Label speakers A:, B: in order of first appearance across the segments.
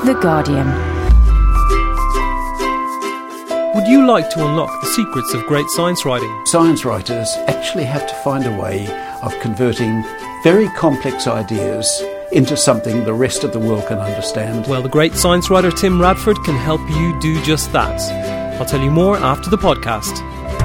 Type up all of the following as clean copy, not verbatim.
A: The Guardian.
B: Would you like to unlock the secrets of great science writing?
C: Science writers actually have to find a way of converting very complex ideas into something the rest of the world can understand.
B: Well, the great science writer Tim Radford can help you do just that. I'll tell you more after the podcast.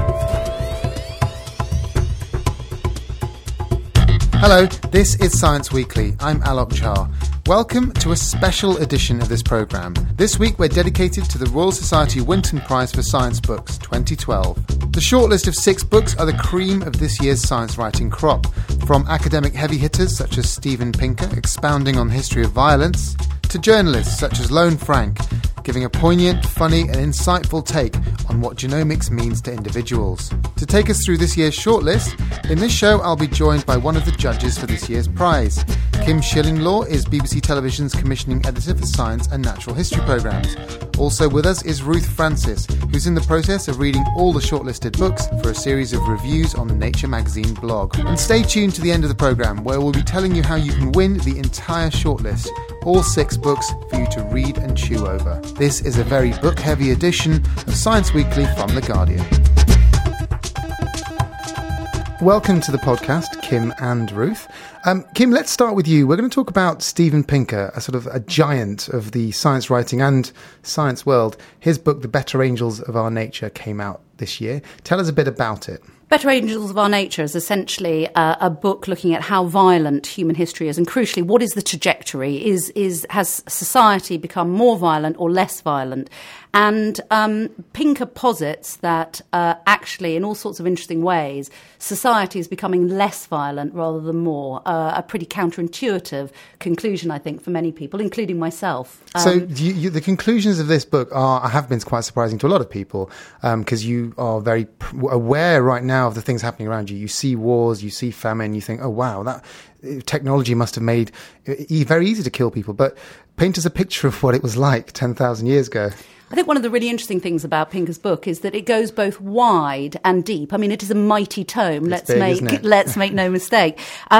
D: Hello, this is Science Weekly. I'm Alok Jha. Welcome to a special edition of this programme. This week we're dedicated to the Royal Society Winton Prize for Science Books 2012. The shortlist of 6 books are the cream of this year's science writing crop, from academic heavy hitters such as Steven Pinker expounding on the history of violence, to journalists such as Lone Frank giving a poignant, funny and insightful take on what genomics means to individuals. To take us through this year's shortlist, in this show I'll be joined by one of the judges for this year's prize. Kim Schillinglaw is BBC Television's commissioning editor for science and natural history programmes. Also with us is Ruth Francis, who's in the process of reading all the shortlisted books for a series of reviews on the Nature magazine blog. And stay tuned to the end of the programme, where we'll be telling you how you can win the entire shortlist, all 6 books for you to read and chew over. This is a very book-heavy edition of Science Weekly from The Guardian. Welcome to the podcast, Kim and Ruth. Kim, let's start with you. We're going to talk about Steven Pinker, a sort of a giant of the science writing and science world. His book, The Better Angels of Our Nature, came out this year. Tell us a bit about it.
E: Better Angels of Our Nature is essentially a book looking at how violent human history is, and crucially, what is the trajectory? Has society become more violent or less violent? And Pinker posits that actually, in all sorts of interesting ways, society is becoming less violent rather than more. A pretty counterintuitive conclusion, I think, for many people, including myself.
D: So the conclusions of this book have been quite surprising to a lot of people, because you are very aware right now of the things happening around you. You see wars, you see famine, you think, oh wow, that technology must have made it very easy to kill people. But paint us a picture of what it was like 10,000 years ago.
E: I think one of the really interesting things about Pinker's book is that it goes both wide and deep. I mean, it is a mighty tome. Let's make no mistake.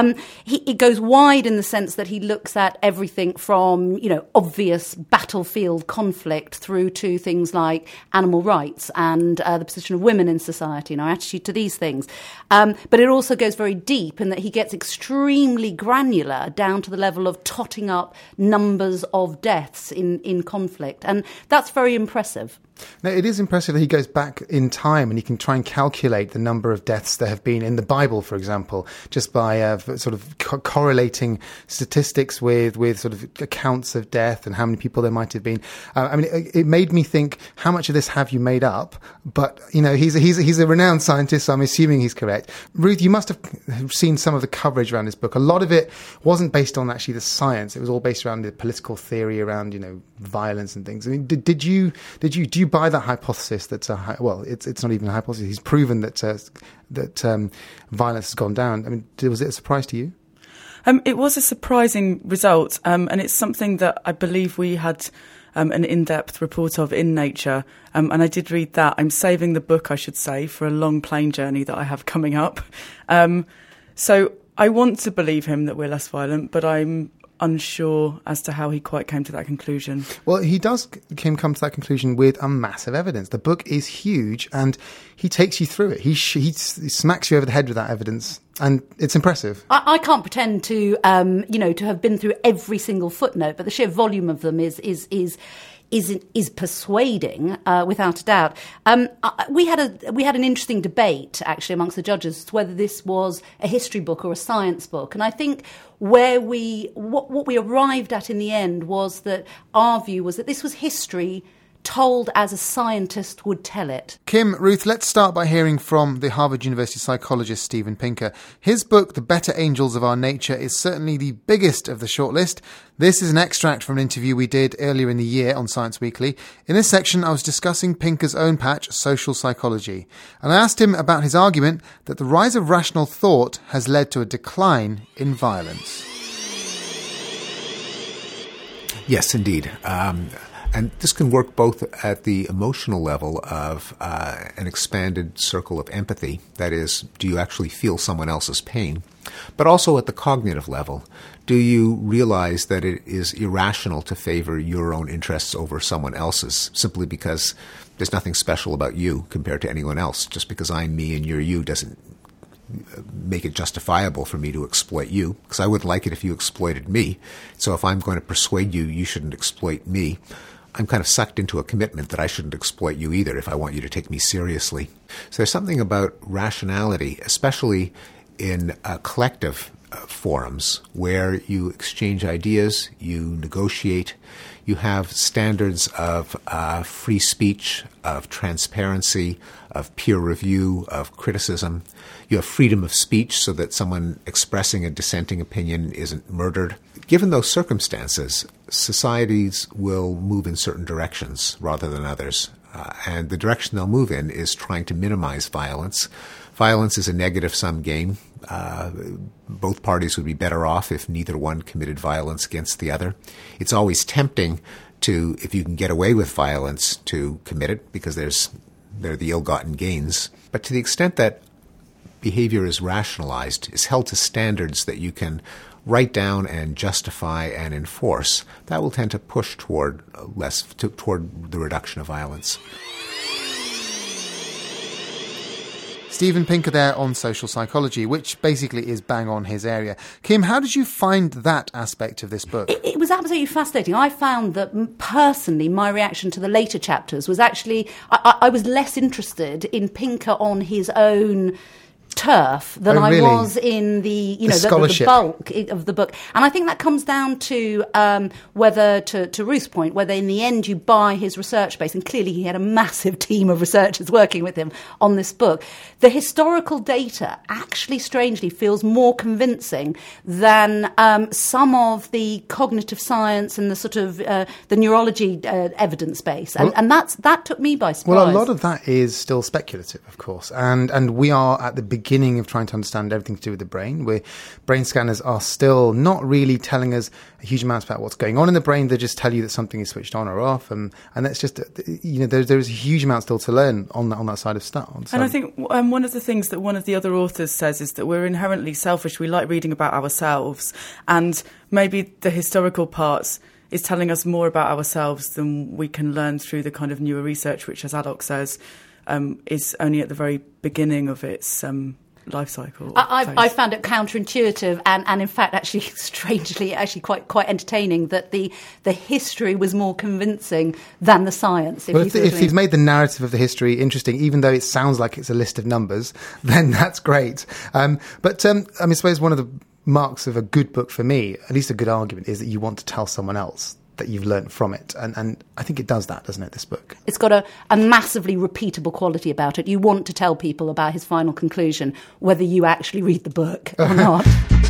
E: It goes wide in the sense that he looks at everything from, obvious battlefield conflict through to things like animal rights and the position of women in society and our attitude to these things. But it also goes very deep in that he gets extremely granular down to the level of totting up numbers of deaths in conflict. And that's very impressive.
D: Now, it is impressive that he goes back in time and he can try and calculate the number of deaths there have been in the Bible, for example, just by sort of correlating statistics with sort of accounts of death and how many people there might have been. It made me think, how much of this have you made up? But, he's a renowned scientist, so I'm assuming he's correct. Ruth, you must have seen some of the coverage around this book. A lot of it wasn't based on actually the science. It was all based around the political theory around, violence and things. I mean, do you buy that hypothesis that's it's not even a hypothesis. He's proven that violence has gone down. I mean, was it a surprise to you?
F: It was a surprising result, and it's something that I believe we had an in-depth report of in Nature, and I did read that. I'm saving the book, I should say, for a long plane journey that I have coming up. So I want to believe him that we're less violent, but I'm unsure as to how he quite came to that conclusion. Well,
D: he does come to that conclusion with a massive evidence. The book is huge, and he takes you through it. He smacks you over the head with that evidence, and it's impressive.
E: I can't pretend to, to have been through every single footnote, but the sheer volume of them is persuading, without a doubt. We had an interesting debate actually amongst the judges as to whether this was a history book or a science book, and I think what we arrived at in the end was that our view was that this was history told as a scientist would tell it.
D: Kim, Ruth, let's start by hearing from the Harvard University psychologist Steven Pinker. His book, The Better Angels of Our Nature, is certainly the biggest of the shortlist. This is an extract from an interview we did earlier in the year on Science Weekly. In this section, I was discussing Pinker's own patch, social psychology, and I asked him about his argument that the rise of rational thought has led to a decline in violence.
G: Yes, indeed.
A: And this can work both at the emotional level of an expanded circle of empathy, that is, do you actually feel someone else's pain, but also at the cognitive level. Do you realize that it is irrational to favor your own interests over someone else's simply because there's nothing special about you compared to anyone else? Just because I'm me and you're you doesn't make it justifiable for me to exploit you, because I wouldn't like it if you exploited me. So if I'm going to persuade you, you shouldn't exploit me. I'm kind of sucked into a commitment that I shouldn't exploit you either if I want you to take me seriously. So there's something about rationality, especially in collective forums where you exchange ideas, you negotiate, you have standards of free speech, of transparency, of peer review, of criticism. You have freedom of speech so that someone expressing a dissenting opinion isn't murdered. Given those circumstances, societies will move in certain directions rather than others. And the direction they'll move in is trying to minimize violence. Violence is a negative-sum game. Both parties would be better off if neither one committed violence against the other. It's always tempting to, if you can get away with violence, to commit it because they're the ill-gotten gains. But to the extent that behavior is rationalized, is held to standards that you can write down and justify and enforce, that will tend to push toward the reduction of violence.
D: Steven Pinker there on social psychology, which basically is bang on his area. Kim, how did you find that aspect of this book?
E: It was absolutely fascinating. I found that personally my reaction to the later chapters was actually, I was less interested in Pinker on his own turf than I was in the bulk of the book. And I think that comes down to whether, to Ruth's point, whether in the end you buy his research base, and clearly he had a massive team of researchers working with him on this book. The historical data actually strangely feels more convincing than some of the cognitive science and the sort of the neurology evidence base. And that took me by surprise.
D: Well, a lot of that is still speculative, of course. And we are at the beginning of trying to understand everything to do with the brain, where brain scanners are still not really telling us a huge amount about what's going on in the brain. They just tell you that something is switched on or off, and that's just, there's a huge amount still to learn on that side of stuff. So.
F: And I think one of the things that one of the other authors says is that we're inherently selfish. We like reading about ourselves, and maybe the historical parts is telling us more about ourselves than we can learn through the kind of newer research, which, as Alok says, is only at the very beginning of its life cycle.
E: I found it counterintuitive and in fact actually strangely quite entertaining that the history was more convincing than the science.
D: If you've made the narrative of the history interesting, even though it sounds like it's a list of numbers, then that's great. I suppose one of the marks of a good book for me, at least a good argument, is that you want to tell someone else that you've learnt from it. And I think it does that, doesn't it, this book?
E: It's got a massively repeatable quality about it. You want to tell people about his final conclusion, whether you actually read the book or not.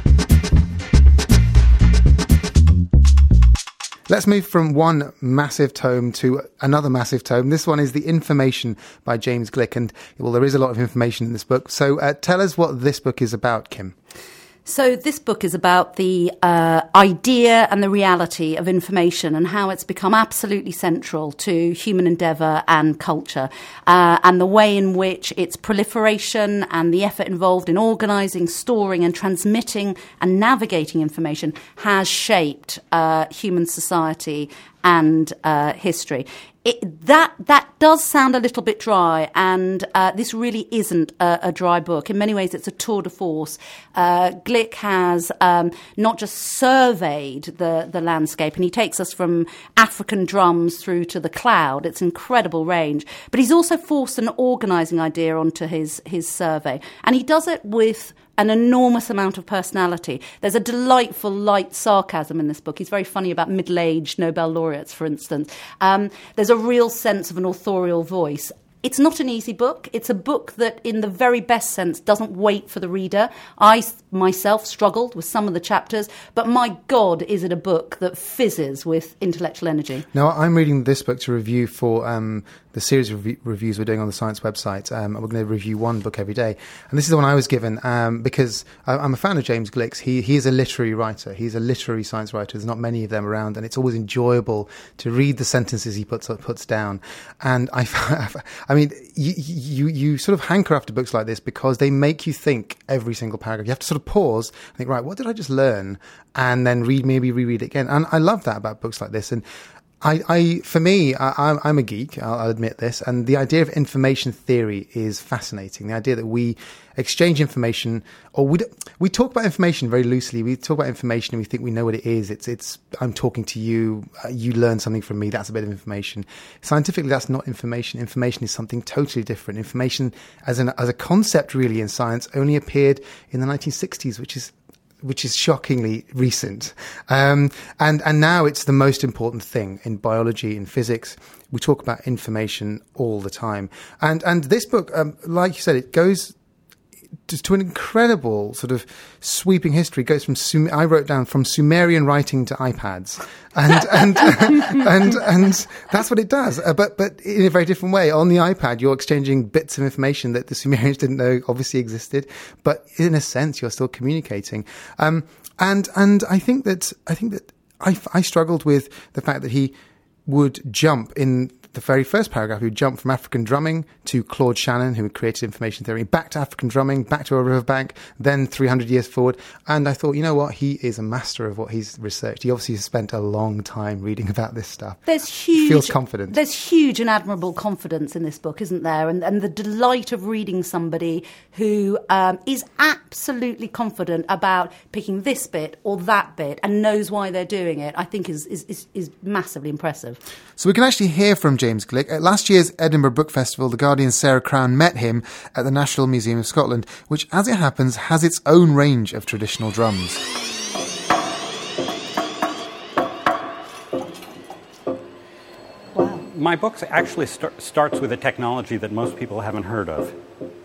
D: Let's move from one massive tome to another massive tome. This one is The Information by James Glick. And, well, there is a lot of information in this book. So tell us what this book is about, Kim.
E: So this book is about the idea and the reality of information and how it's become absolutely central to human endeavour and culture, and the way in which its proliferation and the effort involved in organising, storing and transmitting and navigating information has shaped human society and history. That does sound a little bit dry, and this really isn't a dry book. In many ways, it's a tour de force. Glick has not just surveyed the landscape, and he takes us from African drums through to the cloud. It's an incredible range. But he's also forced an organising idea onto his survey, and he does it with an enormous amount of personality. There's a delightful light sarcasm in this book. He's very funny about middle-aged Nobel laureates, for instance. There's a real sense of an authorial voice. It's not an easy book. It's a book that, in the very best sense, doesn't wait for the reader. I, myself, struggled with some of the chapters, but my God, is it a book that fizzes with intellectual energy.
D: Now, I'm reading this book to review for the series of reviews we're doing on the Science website. We're going to review one book every day. And this is the one I was given because I'm a fan of James Gleick's. He is a literary writer. He's a literary science writer. There's not many of them around, and it's always enjoyable to read the sentences he puts down. And I mean, you sort of hanker after books like this because they make you think every single paragraph. You have to sort of pause and think, right, what did I just learn? And then reread it again. And I love that about books like this. And for me, I'm a geek, I'll admit this, and the idea of information theory is fascinating. The idea that we exchange information, or we talk about information very loosely. We talk about information and we think we know what it is. It's I'm talking to you, you learn something from me, that's a bit of information. Scientifically, that's not information. Information is something totally different. Information as a concept really in science only appeared in the 1960s, which is shockingly recent. And now it's the most important thing in biology, in physics. We talk about information all the time. And this book, like you said, it goes to an incredible sort of sweeping history. It goes from, I wrote down, from Sumerian writing to iPads. And that's what it does. But in a very different way. On the iPad, you're exchanging bits of information that the Sumerians didn't know obviously existed. But in a sense, you're still communicating. And I think that I struggled with the fact that he would jump in the very first paragraph. He would jump from African drumming to Claude Shannon, who had created information theory, back to African drumming, back to a riverbank, then 300 years forward. And I thought, you know what? He is a master of what he's researched. He obviously has spent a long time reading about this stuff. Feels confident.
E: There's huge and admirable confidence in this book, isn't there? And the delight of reading somebody who is absolutely confident about picking this bit or that bit and knows why they're doing it, I think is massively impressive.
D: So we can actually hear from James Gleick. At last year's Edinburgh Book Festival, The Guardian's Sarah Crown met him at the National Museum of Scotland, which, as it happens, has its own range of traditional drums.
G: Wow. My book actually starts with a technology that most people haven't heard of.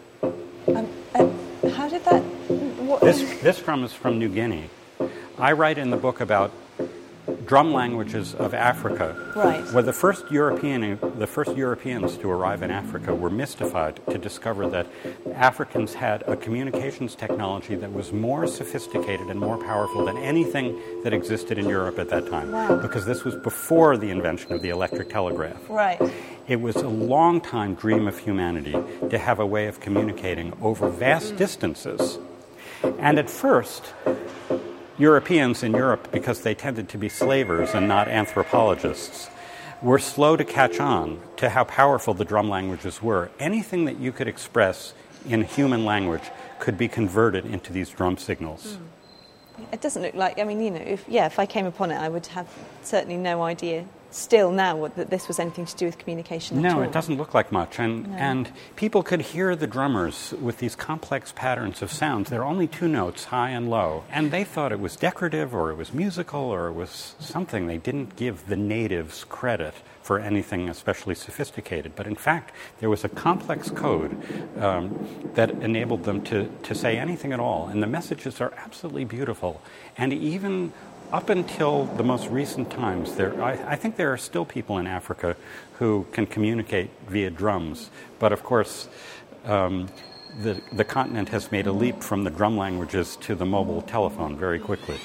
H: How did that...
G: This drum is from New Guinea. I write in the book about drum languages of Africa.
H: Right.
G: Well, the first Europeans to arrive in Africa were mystified to discover that Africans had a communications technology that was more sophisticated and more powerful than anything that existed in Europe at that time.
H: Wow.
G: Because this was before the invention of the electric telegraph.
H: Right.
G: It was a long-time dream of humanity to have a way of communicating over vast distances. And at first, Europeans in Europe, because they tended to be slavers and not anthropologists, were slow to catch on to how powerful the drum languages were. Anything that you could express in human language could be converted into these drum signals.
H: It doesn't look like, I mean, you know, if I came upon it, I would have certainly no idea still now that this was anything to do with communication at all.
G: No, it doesn't look like much. And people could hear the drummers with these complex patterns of sounds. There are only two notes, high and low. And they thought it was decorative or it was musical or it was something. They didn't give the natives credit for anything especially sophisticated. But in fact, there was a complex code that enabled them to say anything at all. And the messages are absolutely beautiful. And even up until the most recent times, I think there are still people in Africa who can communicate via drums. But of course, the continent has made a leap from the drum languages to the mobile telephone very quickly.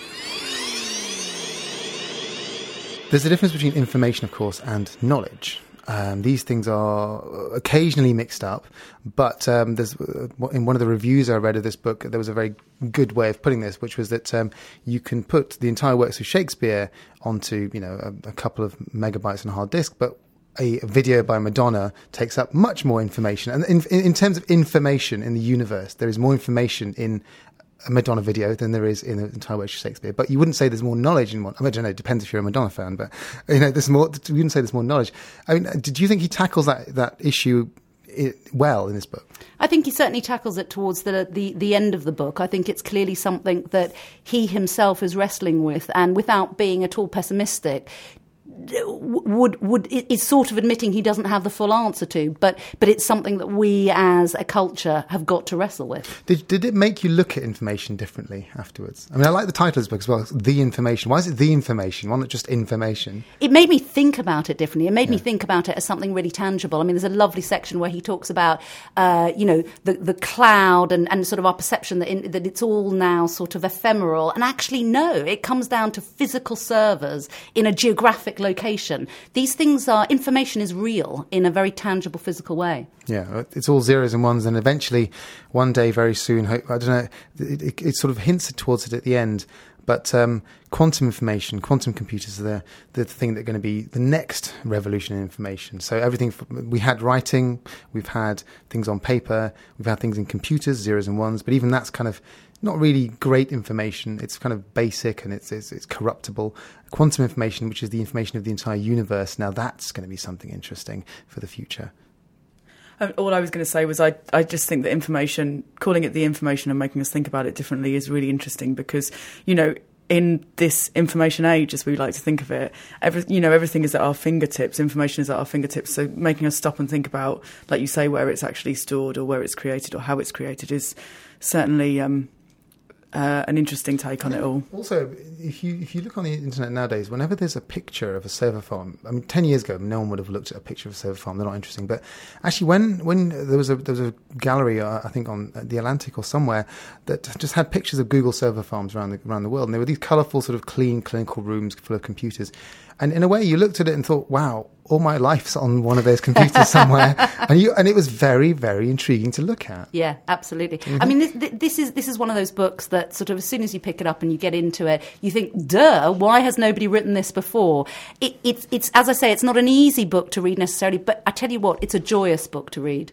D: There's a difference between information, of course, and knowledge. These things are occasionally mixed up, but there's in one of the reviews I read of this book, there was a very good way of putting this, which was that you can put the entire works of Shakespeare onto, you know, a couple of megabytes on a hard disk, but a video by Madonna takes up much more information. And in terms of information in the universe, there is more information in a Madonna video than there is in the entire work of Shakespeare. But you wouldn't say there's more knowledge in one. I don't know, it depends if you're a Madonna fan, but you know, there's more. You wouldn't say there's more knowledge. I mean, did you think he tackles that issue well in this book?
E: I think he certainly tackles it towards the end of the book. I think it's clearly something that he himself is wrestling with, and without being at all pessimistic, is sort of admitting he doesn't have the full answer to, but it's something that we as a culture have got to wrestle with.
D: Did it make you look at information differently afterwards? I mean, I like the title of this book as well, The Information. Why is it The Information? Why not just information?
E: It made me think about it differently. It made me think about it as something really tangible. I mean, there's a lovely section where he talks about, the cloud and sort of our perception that it's all now sort of ephemeral. And actually, no, it comes down to physical servers in a geographic location. These things information is real in a very tangible, physical way.
D: Yeah, it's all zeros and ones, and eventually, one day, very soon, I don't know, it sort of hints towards it at the end, but quantum information, quantum computers are the thing that are going to be the next revolution in information. So everything, we had writing, we've had things on paper, we've had things in computers, zeros and ones, but even that's kind of not really great information. It's kind of basic and it's corruptible. Quantum information, which is the information of the entire universe, now that's going to be something interesting for the future.
F: All I was going to say was I just think that information, calling it the information and making us think about it differently is really interesting because, in this information age, as we like to think of it, everything is at our fingertips. Information is at our fingertips. So making us stop and think about, like you say, where it's actually stored or where it's created or how it's created is certainly an interesting take on it all. Also,
D: if you look on the internet nowadays, whenever there's a picture of a server farm, I mean, 10 years ago, no one would have looked at a picture of a server farm. They're not interesting. But actually, when there was a gallery, I think on the Atlantic or somewhere, that just had pictures of Google server farms around the world, and there were these colourful, sort of clean clinical rooms full of computers. And in a way, you looked at it and thought, wow, all my life's on one of those computers somewhere. and it was very, very intriguing to look at.
E: Yeah, absolutely. Mm-hmm. I mean, this is one of those books that sort of as soon as you pick it up and you get into it, you think, duh, why has nobody written this before? It's as I say, it's not an easy book to read necessarily, but I tell you what, it's a joyous book to read.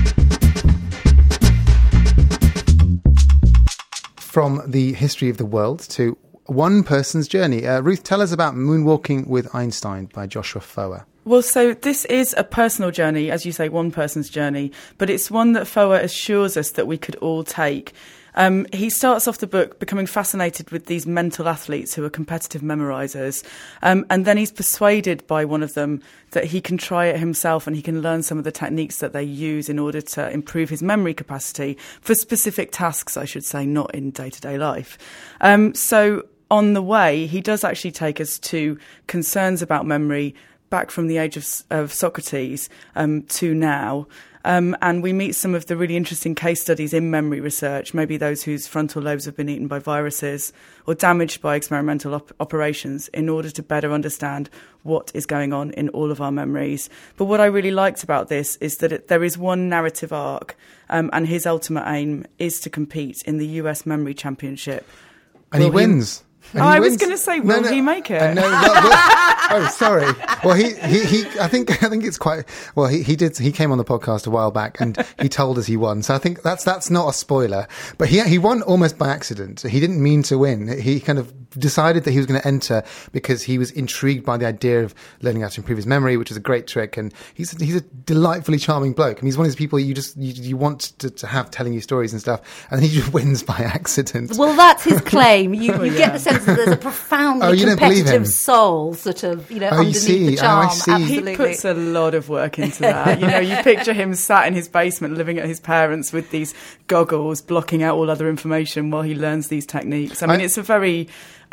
D: From the history of the world to one person's journey. Ruth, tell us about Moonwalking with Einstein by Joshua Foer.
F: Well, so this is a personal journey, as you say, one person's journey, but it's one that Foer assures us that we could all take. He starts off the book becoming fascinated with these mental athletes who are competitive memorisers, and then he's persuaded by one of them that he can try it himself and he can learn some of the techniques that they use in order to improve his memory capacity for specific tasks, I should say, not in day-to-day life. So on the way, he does actually take us to concerns about memory back from the age of Socrates to now. And we meet some of the really interesting case studies in memory research, maybe those whose frontal lobes have been eaten by viruses or damaged by experimental operations, in order to better understand what is going on in all of our memories. But what I really liked about this is that there is one narrative arc, and his ultimate aim is to compete in the US Memory Championship.
D: And he wins.
F: I was going to say, will he make it?
D: Oh, sorry. Well, he I think it's quite, well, he came on the podcast a while back and he told us he won. So I think that's not a spoiler, but he won almost by accident. He didn't mean to win. He kind of decided that he was going to enter because he was intrigued by the idea of learning how to improve his memory, which is a great trick. And he's a delightfully charming bloke. I mean, he's one of those people you want to have telling you stories and stuff, and he just wins by accident.
E: Well, that's his claim. You get the sense that there's a profoundly competitive soul sort of, underneath the charm. Absolutely.
F: He puts a lot of work into that. You picture him sat in his basement living at his parents' with these goggles blocking out all other information while he learns these techniques. I mean, it's a very...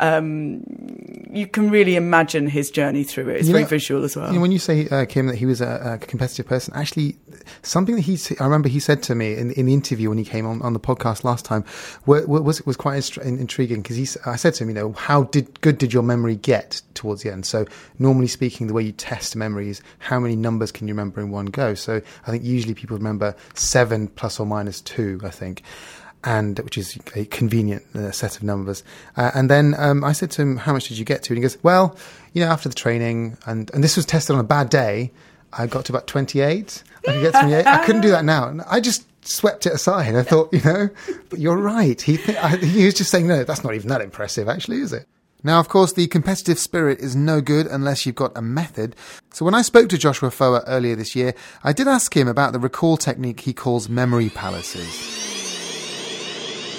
F: you can really imagine his journey through it. It's very visual as well.
D: When you say, Kim, that he was a competitive person, actually, something that I remember he said to me in the interview when he came on the podcast last time was quite intriguing, because I said to him, how good did your memory get towards the end? So normally speaking, the way you test memory is how many numbers can you remember in one go. So I think usually people remember 7 plus or minus 2, I think. And which is a convenient set of numbers. And then I said to him, how much did you get to? And he goes, well, after the training, and this was tested on a bad day, I got to about 28. I could get 28. I couldn't do that now. And I just swept it aside. I thought, but you're right. He was just saying, no, that's not even that impressive, actually, is it? Now, of course, the competitive spirit is no good unless you've got a method. So when I spoke to Joshua Foer earlier this year, I did ask him about the recall technique he calls memory palaces.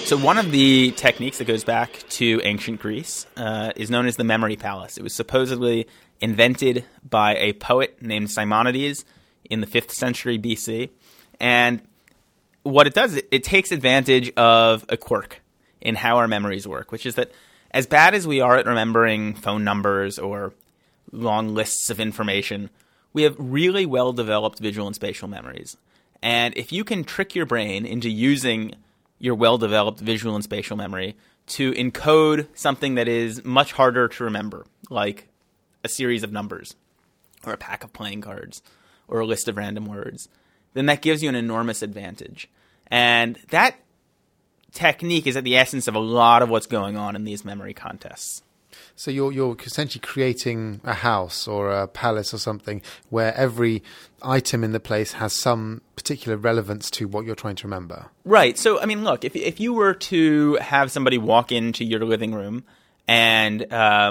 I: So one of the techniques that goes back to ancient Greece is known as the memory palace. It was supposedly invented by a poet named Simonides in the 5th century BC. And what it does, it takes advantage of a quirk in how our memories work, which is that as bad as we are at remembering phone numbers or long lists of information, we have really well-developed visual and spatial memories. And if you can trick your brain into using your well-developed visual and spatial memory to encode something that is much harder to remember, like a series of numbers or a pack of playing cards or a list of random words, then that gives you an enormous advantage. And that technique is at the essence of a lot of what's going on in these memory contests.
D: So you're essentially creating a house or a palace or something where every item in the place has some particular relevance to what you're trying to remember.
I: Right. So, I mean, look, if you were to have somebody walk into your living room and,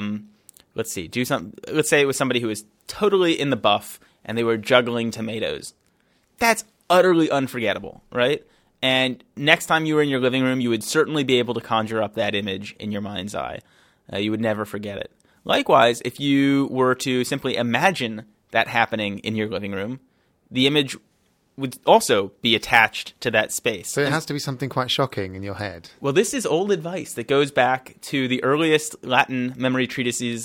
I: let's say it was somebody who was totally in the buff and they were juggling tomatoes. That's utterly unforgettable, right? And next time you were in your living room, you would certainly be able to conjure up that image in your mind's eye. You would never forget it. Likewise, if you were to simply imagine that happening in your living room, the image would also be attached to that space.
D: So it has to be something quite shocking in your head.
I: Well, this is old advice that goes back to the earliest Latin memory treatises,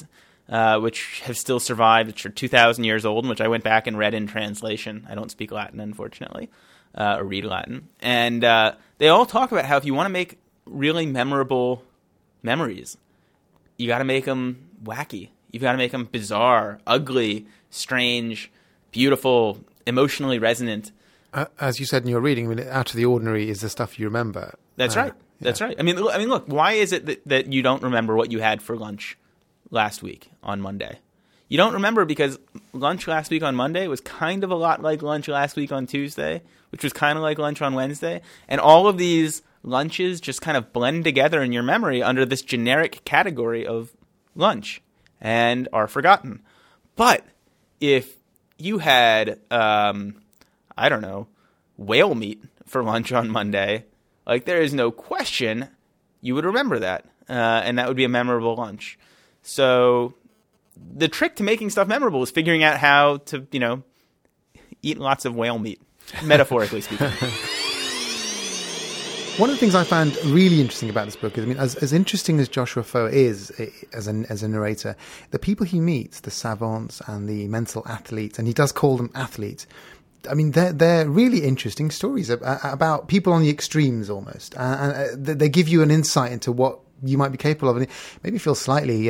I: which have still survived, which are 2,000 years old, and which I went back and read in translation. I don't speak Latin, unfortunately, or read Latin. And they all talk about how if you want to make really memorable memories, you got to make them wacky. You've got to make them bizarre, ugly, strange, beautiful, emotionally resonant.
D: As you said in your reading, I mean, out of the ordinary is the stuff you remember.
I: That's right. That's right. I mean, look. Why is it that you don't remember what you had for lunch last week on Monday? You don't remember because lunch last week on Monday was kind of a lot like lunch last week on Tuesday, which was kind of like lunch on Wednesday, and all of these lunches just kind of blend together in your memory under this generic category of lunch and are forgotten. But if you had, I don't know, whale meat for lunch on Monday, like there is no question you would remember that. And that would be a memorable lunch. So the trick to making stuff memorable is figuring out how to, eat lots of whale meat, metaphorically speaking.
D: One of the things I found really interesting about this book is, I mean, as interesting as Joshua Foer is as a narrator, the people he meets, the savants and the mental athletes, and he does call them athletes, I mean, they're really interesting stories about people on the extremes almost. And they give you an insight into what you might be capable of. And it made me feel slightly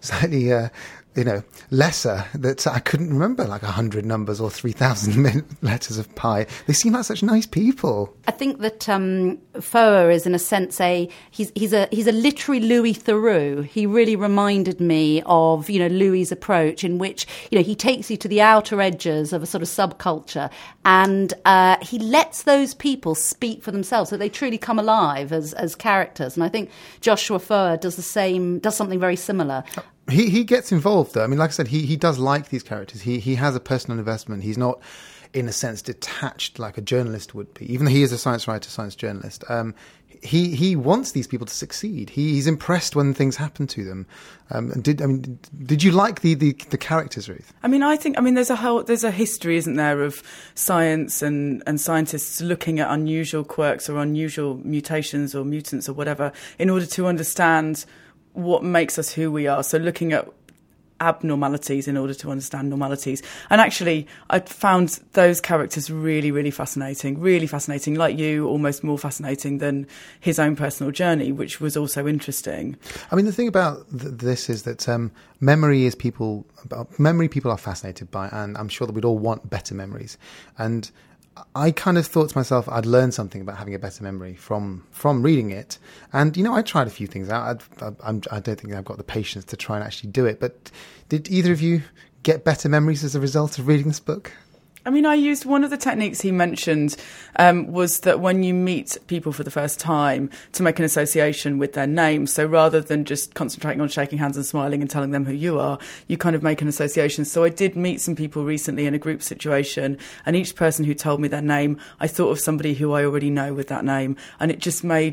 D: lesser, that I couldn't remember like 100 numbers or 3,000 letters of pi. They seem like such nice people.
E: I think that Foer is, in a sense, he's a literary Louis Theroux. He really reminded me of Louis's approach, in which he takes you to the outer edges of a sort of subculture, and he lets those people speak for themselves, so they truly come alive as characters. And I think Joshua Foer does something very similar.
D: He gets involved, though. I mean, like I said, he does like these characters. He has a personal investment. He's not, in a sense, detached like a journalist would be. Even though he is a science writer, science journalist, he wants these people to succeed. He's impressed when things happen to them. Did you like the characters, Ruth?
F: I mean, there's a history, isn't there, of science and scientists looking at unusual quirks or unusual mutations or mutants or whatever in order to understand what makes us who we are. So looking at abnormalities in order to understand normalities. And actually, I found those characters really, really fascinating, like you, almost more fascinating than his own personal journey, which was also interesting.
D: I mean, the thing about this is that memory people are fascinated by, and I'm sure that we'd all want better memories. And I kind of thought to myself I'd learn something about having a better memory from reading it. And, I tried a few things out. I don't think I've got the patience to try and actually do it. But did either of you get better memories as a result of reading this book?
F: I mean, I used one of the techniques he mentioned was that when you meet people for the first time, to make an association with their name. So rather than just concentrating on shaking hands and smiling and telling them who you are, you kind of make an association. So I did meet some people recently in a group situation, and each person who told me their name, I thought of somebody who I already know with that name. And it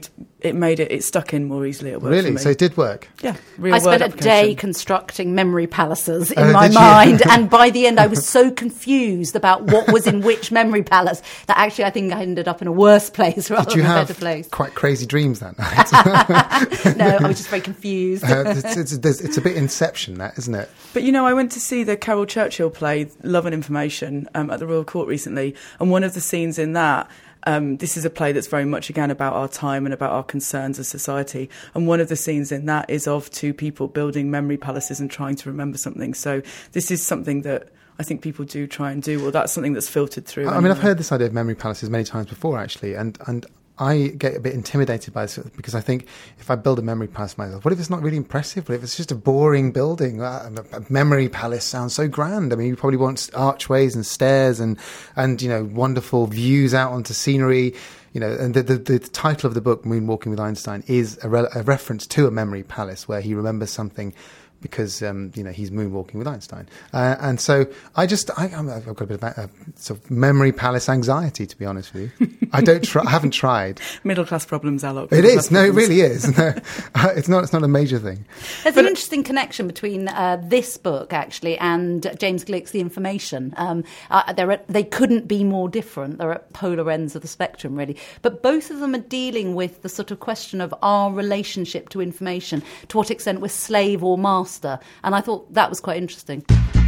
F: it stuck in more easily. It worked
D: really?
F: for me.
D: So it did work?
F: Yeah.
E: I spent a day constructing memory palaces in my mind, and by the end I was so confused about what was in which memory palace that actually I think I ended up in a worse place rather than a better place.
D: Did you have quite crazy dreams that night?
E: No, I was just very confused.
D: It's a bit Inception, that, isn't it?
F: But, I went to see the Carol Churchill play, Love and Information, at the Royal Court recently, and one of the scenes in that, this is a play that's very much, again, about our time and about our concerns as society. And one of the scenes in that is of two people building memory palaces and trying to remember something. So this is something that I think people do try and do. Well, that's something that's filtered through.
D: I mean, I've heard this idea of memory palaces many times before, actually, and I get a bit intimidated by this because I think if I build a memory palace myself, what if it's not really impressive? What if it's just a boring building? A memory palace sounds so grand. I mean, you probably want archways and stairs and wonderful views out onto scenery. And the title of the book, Moonwalking with Einstein, is a reference to a memory palace where he remembers something because he's moonwalking with Einstein, and so I've got a bit of sort of memory palace anxiety, to be honest with you. I haven't tried.
F: Middle class problems, Alok.
D: It is. No, it really is. No, it's not a major thing.
E: There's an interesting connection between this book actually and James Gleick's The Information. They couldn't be more different. They're at polar ends of the spectrum, really. But both of them are dealing with the sort of question of our relationship to information, to what extent we're slave or master. And I thought that was quite interesting.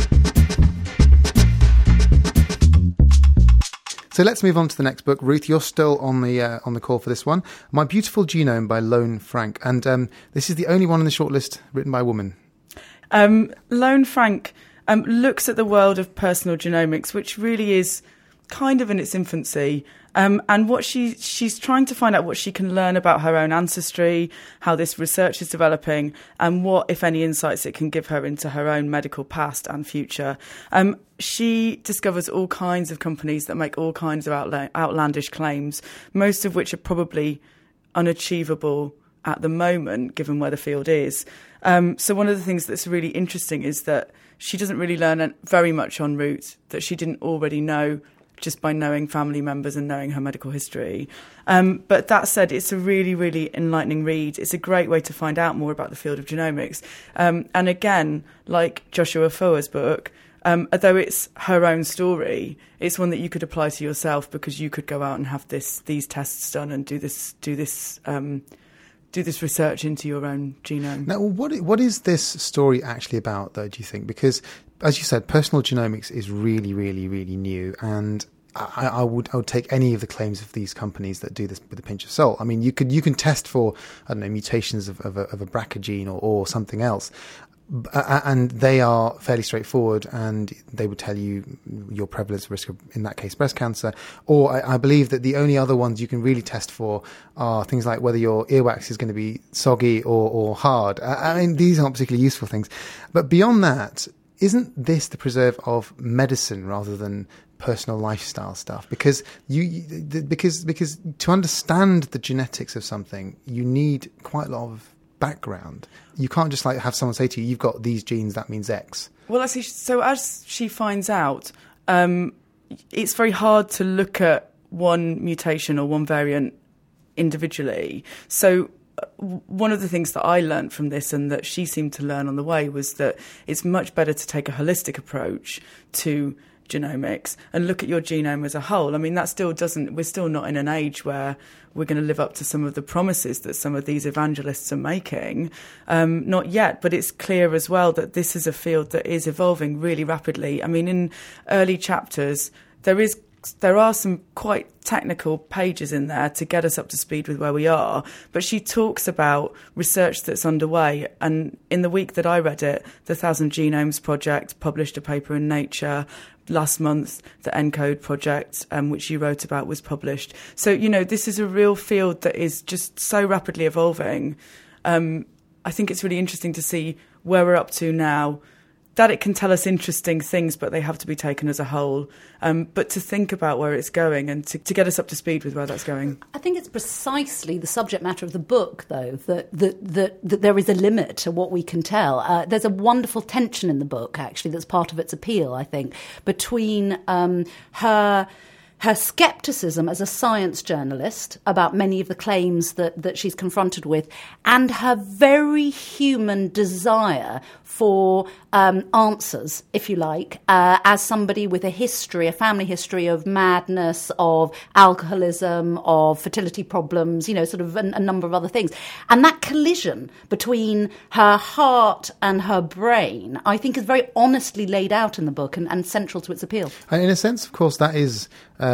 D: So let's move on to the next book. Ruth, you're still on the call for this one. My Beautiful Genome by Lone Frank. And this is the only one on the shortlist written by a woman.
F: Lone Frank looks at the world of personal genomics, which really is kind of in its infancy. And what she's trying to find out what she can learn about her own ancestry, how this research is developing, and what, if any, insights it can give her into her own medical past and future. She discovers all kinds of companies that make all kinds of outlandish claims, most of which are probably unachievable at the moment, given where the field is. So one of the things that's really interesting is that she doesn't really learn very much en route that she didn't already know just by knowing family members and knowing her medical history. But that said, it's a really, really enlightening read. It's a great way to find out more about the field of genomics. And again, like Joshua Foer's book, although it's her own story, it's one that you could apply to yourself because you could go out and have these tests done and do this research into your own genome. Now,
D: what is this story actually about, though, do you think? Because, as you said, personal genomics is really, really, really new, and I would take any of the claims of these companies that do this with a pinch of salt. I mean, you can test for, I don't know, mutations of a BRCA gene or something else, and they are fairly straightforward, and they would tell you your prevalence risk of, in that case, breast cancer. Or I believe that the only other ones you can really test for are things like whether your earwax is going to be soggy or hard. I mean, these aren't particularly useful things. But beyond that, isn't this the preserve of medicine rather than personal lifestyle stuff? Because because to understand the genetics of something, you need quite a lot of background. You can't just have someone say to you, you've got these genes, that means X.
F: Well, so as she finds out, it's very hard to look at one mutation or one variant individually. So one of the things that I learned from this, and that she seemed to learn on the way, was that it's much better to take a holistic approach to genomics and look at your genome as a whole. I mean, we're still not in an age where we're going to live up to some of the promises that some of these evangelists are making. Not yet, but it's clear as well that this is a field that is evolving really rapidly. I mean, in early chapters, there are some quite technical pages in there to get us up to speed with where we are, but she talks about research that's underway. And in the week that I read it, the 1,000 Genomes Project published a paper in Nature. Last month, the ENCODE project, which you wrote about, was published. So, this is a real field that is just so rapidly evolving. I think it's really interesting to see where we're up to now, that it can tell us interesting things, but they have to be taken as a whole. But to think about where it's going and to get us up to speed with where that's going.
E: I think it's precisely the subject matter of the book, though, that there is a limit to what we can tell. There's a wonderful tension in the book, actually, that's part of its appeal, I think, between her her scepticism as a science journalist about many of the claims that she's confronted with, and her very human desire for answers, if you like, as somebody with a family history of madness, of alcoholism, of fertility problems, sort of a number of other things. And that collision between her heart and her brain, I think, is very honestly laid out in the book and central to its appeal.
D: And in a sense, of course, that is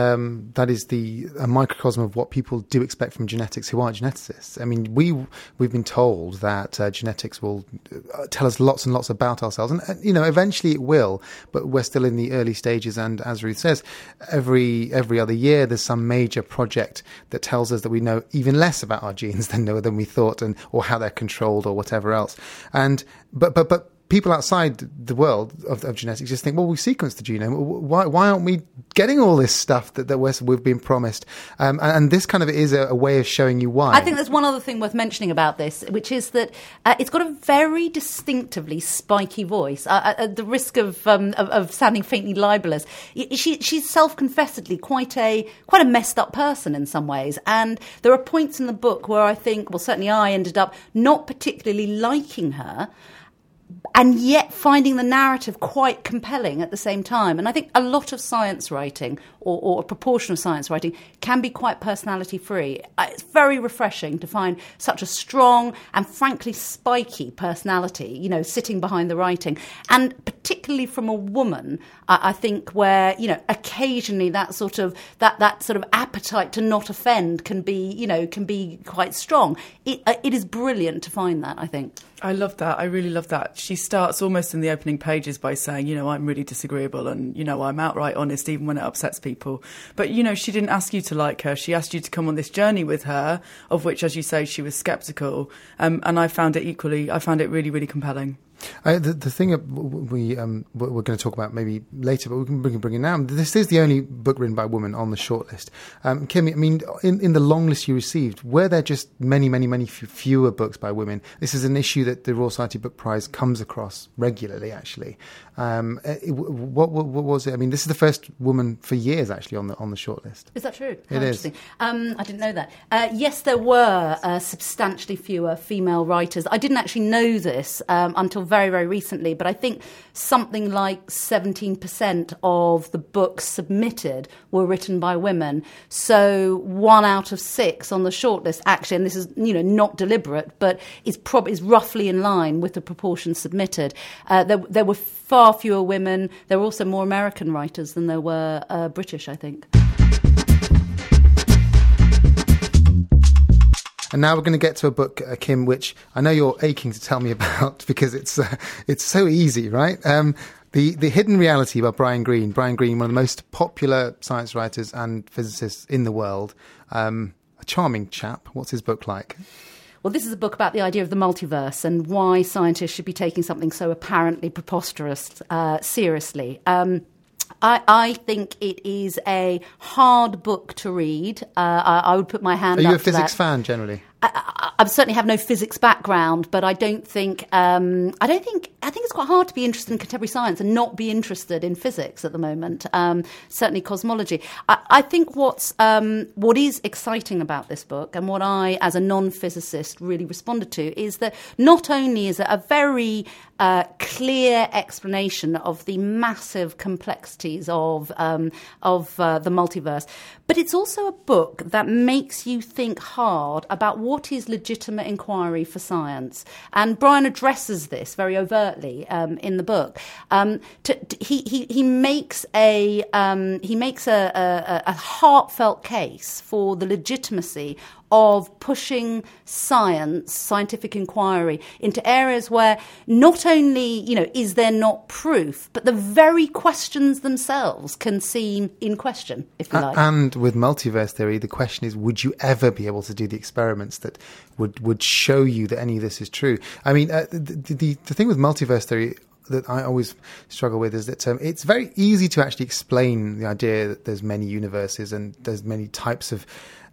D: a microcosm of what people do expect from genetics who aren't geneticists. I mean, we've been told that genetics will tell us lots and lots about ourselves, and eventually it will. But we're still in the early stages, and as Ruth says, every other year there's some major project that tells us that we know even less about our genes than we thought, or how they're controlled or whatever else. And but people outside the world of genetics just think, well, we sequenced the genome. Why aren't we getting all this stuff that we've been promised? And this kind of is a way of showing you why.
E: I think there's one other thing worth mentioning about this, which is that it's got a very distinctively spiky voice. At the risk of sounding faintly libelous, she's self-confessedly quite a messed up person in some ways. And there are points in the book where I think, well, certainly I ended up not particularly liking her, and yet finding the narrative quite compelling at the same time. And I think a lot of science writing, or a proportion of science writing, can be quite personality-free. It's very refreshing to find such a strong and frankly spiky personality, sitting behind the writing. And particularly from a woman, I think, where, occasionally that sort of appetite to not offend can be quite strong. It is brilliant to find that, I think.
F: I love that. I really love that. She starts almost in the opening pages by saying, I'm really disagreeable and, I'm outright honest even when it upsets people. But, she didn't ask you to like her. She asked you to come on this journey with her, of which, as you say, she was sceptical. And I found it really, really compelling.
D: The thing we're going to talk about maybe later, but we can bring it now. This is the only book written by a woman on the shortlist. Kim, I mean, in the long list you received, were there just many, many, many fewer books by women? This is an issue that the Royal Society Book Prize comes across regularly, actually. What was it? I mean, this is the first woman for years, actually, on the shortlist.
E: Is that true?
D: It is.
E: I didn't know that. Yes, there were substantially fewer female writers. I didn't actually know this until very, very recently, but I think something like 17% of the books submitted were written by women. So 1 out of 6 on the shortlist, actually, and this is not deliberate, but is roughly in line with the proportion submitted. There were far fewer women. There were also more American writers than there were British, I think.
D: And now we're going to get to a book, Kim, which I know you're aching to tell me about because it's so easy, right? The Hidden Reality by Brian Greene. Brian Greene, one of the most popular science writers and physicists in the world. A charming chap. What's his book like?
E: Well, this is a book about the idea of the multiverse and why scientists should be taking something so apparently preposterous seriously. I think it is a hard book to read. I would put my hand up.
D: Are you a physics fan generally?
E: I certainly have no physics background, but I think it's quite hard to be interested in contemporary science and not be interested in physics at the moment. Certainly cosmology. I think what is exciting about this book, and what I, as a non-physicist, really responded to, is that not only is it a very clear explanation of the massive complexities of the multiverse, but it's also a book that makes you think hard about what is legitimate inquiry for science. And Brian addresses this very overtly in the book. He makes a heartfelt case for the legitimacy of pushing scientific inquiry into areas where not only, is there not proof, but the very questions themselves can seem in question, if you like.
D: And with multiverse theory, the question is, would you ever be able to do the experiments that would show you that any of this is true? I mean, the thing with multiverse theory that I always struggle with is that it's very easy to actually explain the idea that there's many universes and there's many types of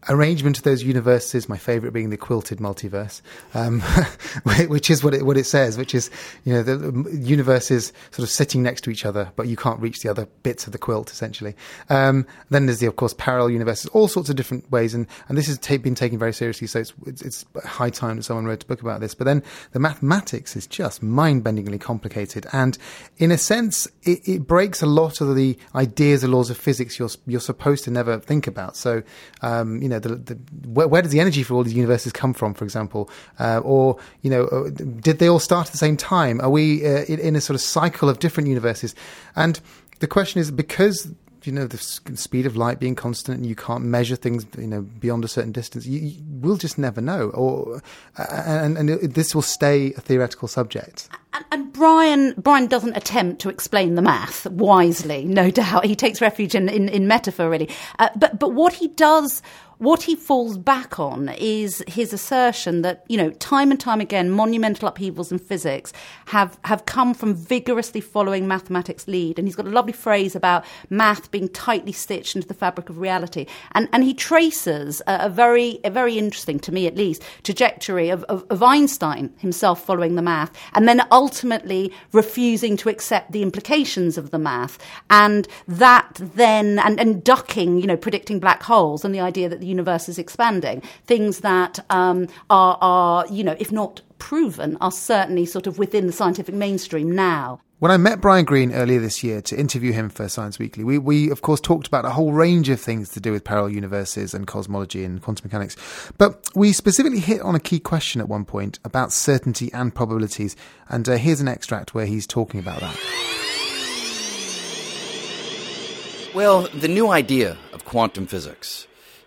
D: arrangement of those universes, my favourite being the quilted multiverse, which is what it says, which is, the universes sort of sitting next to each other, but you can't reach the other bits of the quilt, essentially. Then there's of course, parallel universes, all sorts of different ways, and this has been taken very seriously, so it's high time that someone wrote a book about this. But then the mathematics is just mind-bendingly complicated, and in a sense, it breaks a lot of the ideas, the laws of physics you're supposed to never think about. So, where does the energy for all these universes come from, for example? Did they all start at the same time? Are we in a sort of cycle of different universes? And the question is, because the speed of light being constant and you can't measure things, beyond a certain distance, we'll just never know. And this will stay a theoretical subject.
E: And Brian doesn't attempt to explain the math wisely, no doubt. He takes refuge in metaphor, really. But what he does, what he falls back on is his assertion that, time and time again, monumental upheavals in physics have come from vigorously following mathematics' lead. And he's got a lovely phrase about math being tightly stitched into the fabric of reality. And he traces a very interesting, to me at least, trajectory of Einstein himself following the math, and then ultimately refusing to accept the implications of the math, and that then and ducking, predicting black holes and the idea that the universe is expanding, things that are if not proven, are certainly sort of within the scientific mainstream now.
D: When I met Brian Greene earlier this year to interview him for Science Weekly, we of course talked about a whole range of things to do with parallel universes and cosmology and quantum mechanics. But we specifically hit on a key question at one point about certainty and probabilities. And here's an extract where he's talking about that.
J: Well, the new idea of quantum physics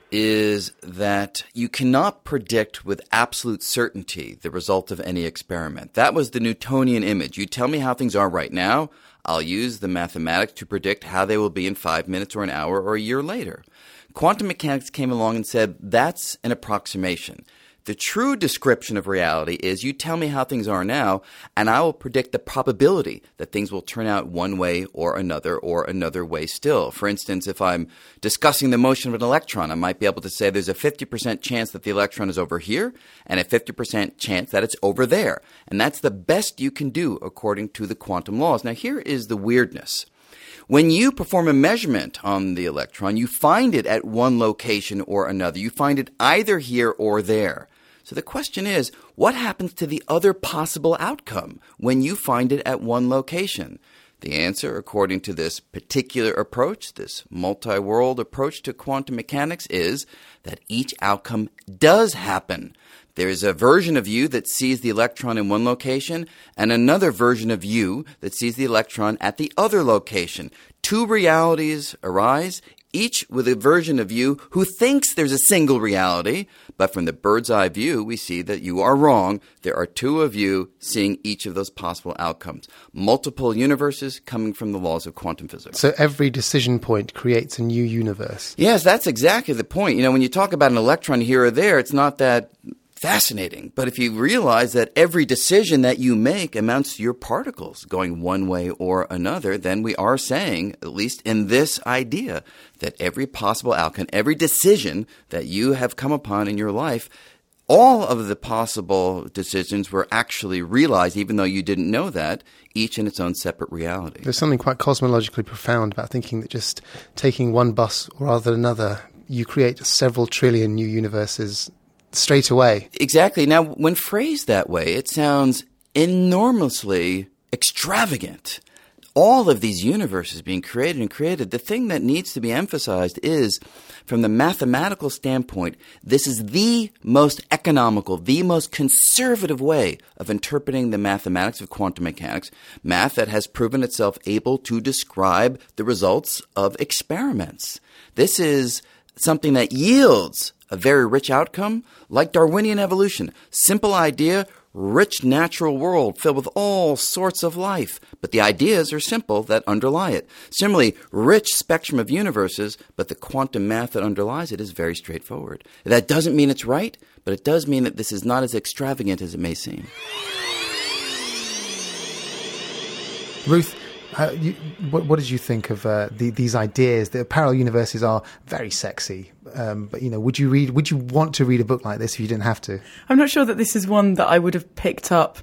J: is that you cannot predict with absolute certainty the result of any experiment. That was the Newtonian image. You tell me how things are right now, I'll use the mathematics to predict how they will be in 5 minutes or an hour or a year later. Quantum mechanics came along and said, that's an approximation. The true description of reality is you tell me how things are now, and I will predict the probability that things will turn out one way or another way still. For instance, if I'm discussing the motion of an electron, I might be able to say there's a 50% chance that the electron is over here and a 50% chance that it's over there. And that's the best you can do according to the quantum laws. Now, here is the weirdness. When you perform a measurement on the electron, you find it at one location or another. You find it either here or there. So the question is, what happens to the other possible outcome when you find it at one location? The answer, according to this particular approach, this multi-world approach to quantum mechanics, is that each outcome does happen. There is a version of you that sees the electron in one location and another version of you that sees the electron at the other location. Two realities arise, each with a version of you who thinks there's a single reality, but from the bird's eye view, we see that you are wrong. There are two of you seeing each of those possible outcomes. Multiple universes coming from the laws of quantum physics.
D: So every decision point creates a new universe.
J: Yes, that's exactly the point. When you talk about an electron here or there, it's not that fascinating. But if you realize that every decision that you make amounts to your particles going one way or another, then we are saying, at least in this idea, that every possible outcome, every decision that you have come upon in your life, all of the possible decisions were actually realized, even though you didn't know that, each in its own separate reality.
D: There's something quite cosmologically profound about thinking that just taking one bus rather than another, you create several trillion new universes straight away.
J: Exactly. Now, when phrased that way, it sounds enormously extravagant. All of these universes being created, the thing that needs to be emphasized is, from the mathematical standpoint, this is the most economical, the most conservative way of interpreting the mathematics of quantum mechanics, math that has proven itself able to describe the results of experiments. This is something that yields a very rich outcome, like Darwinian evolution. Simple idea, rich natural world filled with all sorts of life. But the ideas are simple that underlie it. Similarly, rich spectrum of universes, but the quantum math that underlies it is very straightforward. That doesn't mean it's right, but it does mean that this is not as extravagant as it may seem.
D: Ruth, What did you think of these ideas? The parallel universes are very sexy, but would you want to read a book like this if you didn't have to?
F: I'm not sure that this is one that I would have picked up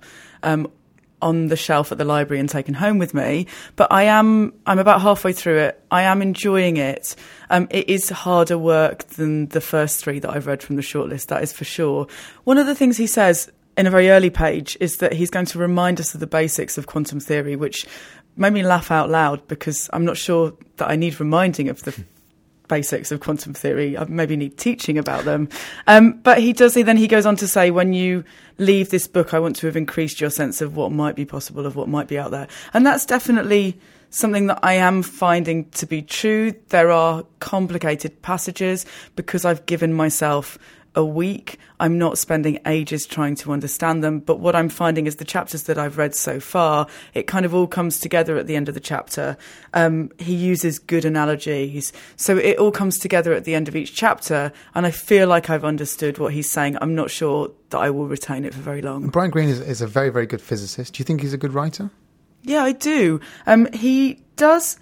F: on the shelf at the library and taken home with me, but I'm about halfway through it. I am enjoying it. It is harder work than the first 3 that I've read from the shortlist, that is for sure. One of the things he says in a very early page is that he's going to remind us of the basics of quantum theory, which made me laugh out loud, because I'm not sure that I need reminding of the basics of quantum theory. I maybe need teaching about them. But he goes on to say, when you leave this book, I want to have increased your sense of what might be possible, of what might be out there. And that's definitely something that I am finding to be true. There are complicated passages because I've given myself a week. I'm not spending ages trying to understand them. But what I'm finding is the chapters that I've read so far, it kind of all comes together at the end of the chapter. He uses good analogies. So it all comes together at the end of each chapter. And I feel like I've understood what he's saying. I'm not sure that I will retain it for very long.
D: Brian Greene is a very, very good physicist. Do you think he's a good writer?
F: Yeah, I do. He does,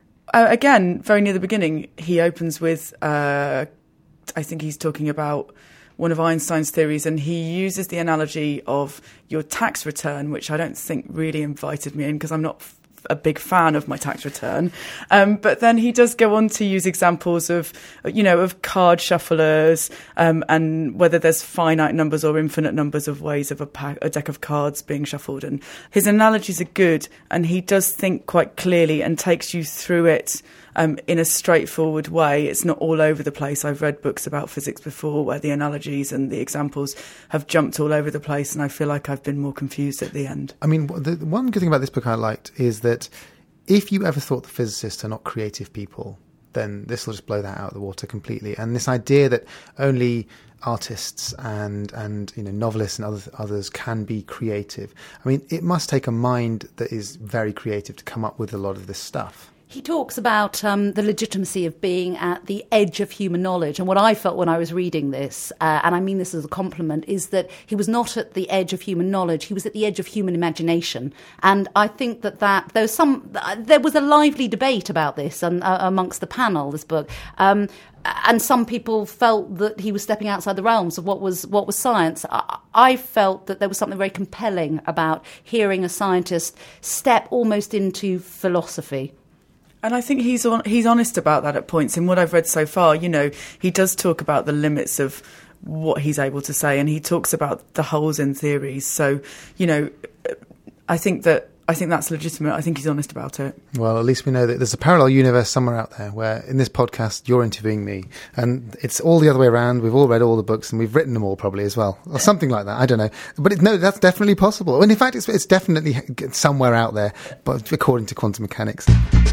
F: again, very near the beginning, he opens with, I think he's talking about one of Einstein's theories, and he uses the analogy of your tax return, which I don't think really invited me in because I'm not a big fan of my tax return. But then he does go on to use examples of card shufflers, and whether there's finite numbers or infinite numbers of ways of a deck of cards being shuffled. And his analogies are good, and he does think quite clearly and takes you through it in a straightforward way. It's not all over the place. I've read books about physics before where the analogies and the examples have jumped all over the place, and I feel like I've been more confused at the end.
D: I mean, the one good thing about this book I liked is that if you ever thought the physicists are not creative people, then this will just blow that out of the water completely. And this idea that only artists and novelists and others can be creative. I mean, it must take a mind that is very creative to come up with a lot of this stuff.
E: He talks about the legitimacy of being at the edge of human knowledge. And what I felt when I was reading this, and I mean this as a compliment, is that he was not at the edge of human knowledge. He was at the edge of human imagination. And I think that there was a lively debate about this amongst the panel, this book. And some people felt that he was stepping outside the realms of what was science. I felt that there was something very compelling about hearing a scientist step almost into philosophy.
F: And I think he's honest about that at points. In what I've read so far, he does talk about the limits of what he's able to say, and he talks about the holes in theories. So, I think that's legitimate. I think he's honest about it.
D: Well, at least we know that there's a parallel universe somewhere out there where in this podcast you're interviewing me, and it's all the other way around. We've all read all the books and we've written them all probably as well, or something like that. I don't know, but no, that's definitely possible. And in fact, it's definitely somewhere out there, but according to quantum mechanics.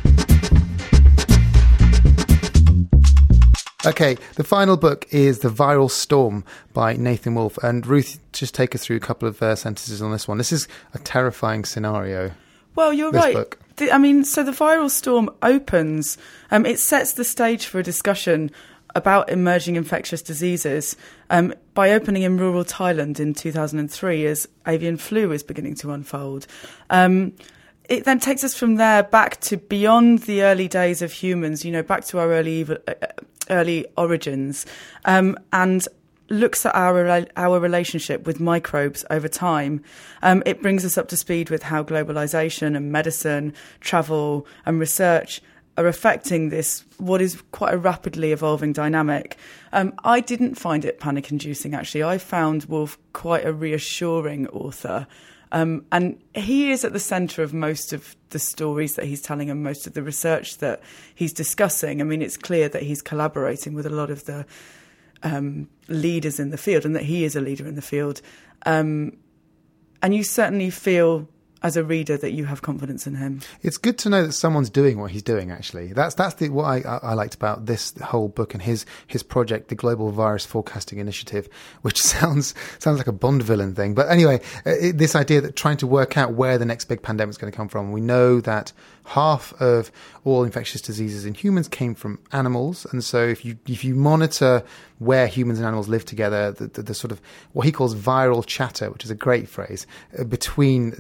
D: Okay, the final book is The Viral Storm by Nathan Wolfe. And Ruth, just take us through a couple of sentences on this one. This is a terrifying scenario.
F: Well, you're right. So The Viral Storm opens, it sets the stage for a discussion about emerging infectious diseases by opening in rural Thailand in 2003 as avian flu is beginning to unfold. It then takes us from there back to beyond the early days of humans, back to our early origins, and looks at our relationship with microbes over time. It brings us up to speed with how globalization and medicine, travel and research are affecting this, what is quite a rapidly evolving dynamic. I didn't find it panic-inducing, actually. I found Wolfe quite a reassuring author. And he is at the centre of most of the stories that he's telling and most of the research that he's discussing. I mean, it's clear that he's collaborating with a lot of the leaders in the field and that he is a leader in the field. And you certainly feel as a reader that you have confidence in him. It's good to know that someone's doing what he's doing, actually. That's what I liked about this whole book and his project, the Global Virus Forecasting Initiative, which sounds like a Bond villain thing. But anyway, this idea that trying to work out where the next big pandemic is going to come from. We know that half of all infectious diseases in humans came from animals. And so if you monitor where humans and animals live together, the sort of what he calls viral chatter, which is a great phrase, between the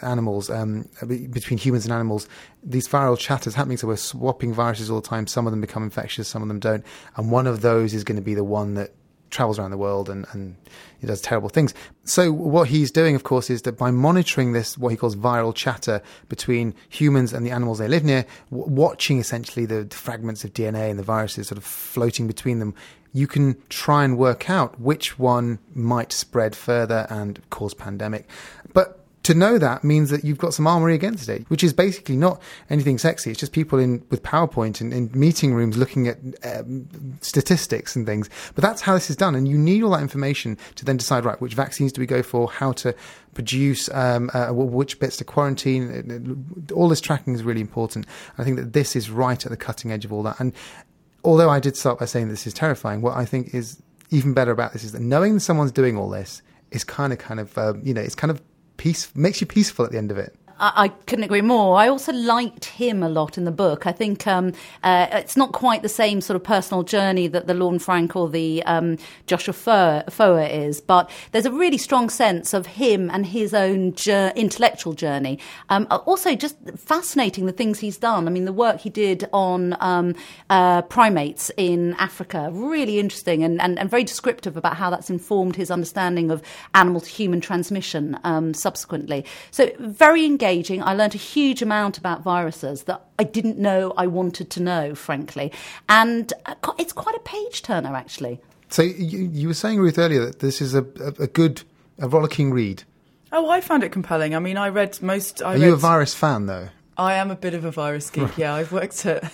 D: animals, between humans and animals, these viral chatters happening. So we're swapping viruses all the time. Some of them become infectious, some of them don't. And one of those is going to be the one that travels around the world and he does terrible things. So what he's doing, of course, is that by monitoring this, what he calls viral chatter between humans and the animals they live near, watching essentially the fragments of DNA and the viruses sort of floating between them, you can try and work out which one might spread further and cause pandemic. But to know that means that you've got some armory against it, which is basically not anything sexy. It's just people with PowerPoint and in meeting rooms looking at statistics and things. But that's how this is done. And you need all that information to then decide, right, which vaccines do we go for, how to produce, which bits to quarantine. All this tracking is really important. I think that this is right at the cutting edge of all that. And although I did start by saying this is terrifying, what I think is even better about this is that knowing someone's doing all this is kind of, it's kind of makes you peaceful at the end of it.
E: I couldn't agree more. I also liked him a lot in the book. I think it's not quite the same sort of personal journey that the Lorne Frank or the Joshua Foer is, but there's a really strong sense of him and his own intellectual journey. Also, just fascinating the things he's done. I mean, the work he did on primates in Africa, really interesting and very descriptive about how that's informed his understanding of animal-to-human transmission subsequently. So very engaging. I learned a huge amount about viruses that I didn't know I wanted to know, frankly. And it's quite a page-turner, actually.
D: So you were saying, Ruth, earlier that this is a rollicking read.
F: Oh, I found it compelling. I mean, Are
D: you a virus fan, though?
F: I am a bit of a virus geek, yeah. I've worked at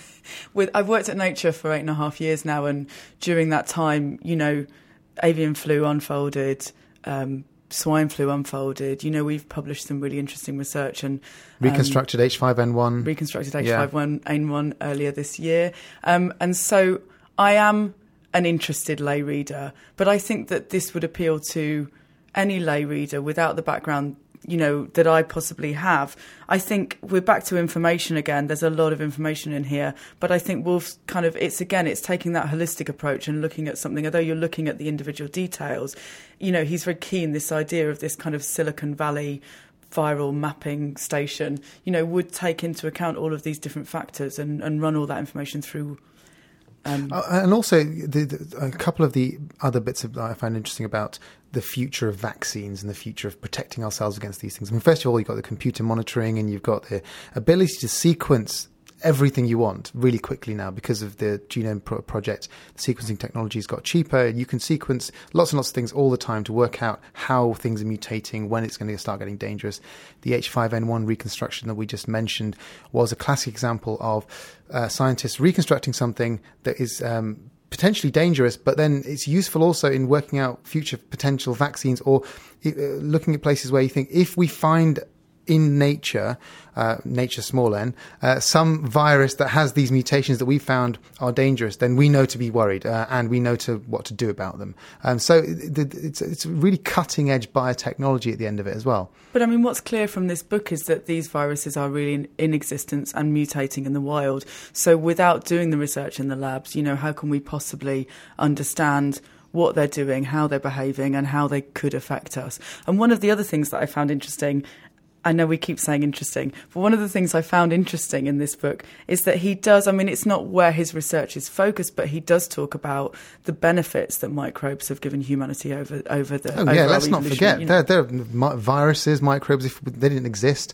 F: Nature for 8.5 years now, and during that time, avian flu unfolded, swine flu unfolded. We've published some really interesting research and
D: reconstructed H5N1.
F: Reconstructed H5N1 earlier this year. And so I am an interested lay reader, but I think that this would appeal to any lay reader without the background that I possibly have. I think we're back to information again. There's a lot of information in here, but I think Wolf's it's taking that holistic approach and looking at something, although you're looking at the individual details, he's very keen, this idea of this kind of Silicon Valley viral mapping station, would take into account all of these different factors and run all that information through.
D: And also, a couple of the other bits that I find interesting about the future of vaccines and the future of protecting ourselves against these things. I mean, first of all, you've got the computer monitoring and you've got the ability to sequence everything you want really quickly now because of the Genome Project. The sequencing technology's got cheaper. You can sequence lots and lots of things all the time to work out how things are mutating, when it's going to start getting dangerous. The H5N1 reconstruction that we just mentioned was a classic example of scientists reconstructing something that is potentially dangerous, but then it's useful also in working out future potential vaccines or looking at places where you think if we find in nature, nature small n, some virus that has these mutations that we found are dangerous, then we know to be worried and we know what to do about them. So it's really cutting edge biotechnology at the end of it as well.
F: But I mean, what's clear from this book is that these viruses are really in existence and mutating in the wild. So without doing the research in the labs, how can we possibly understand what they're doing, how they're behaving, and how they could affect us? And one of the other things that I found interesting, I know we keep saying interesting, but one of the things I found interesting in this book is that he does, it's not where his research is focused, but he does talk about the benefits that microbes have given humanity over
D: let's not forget, they're viruses, microbes. If they didn't exist,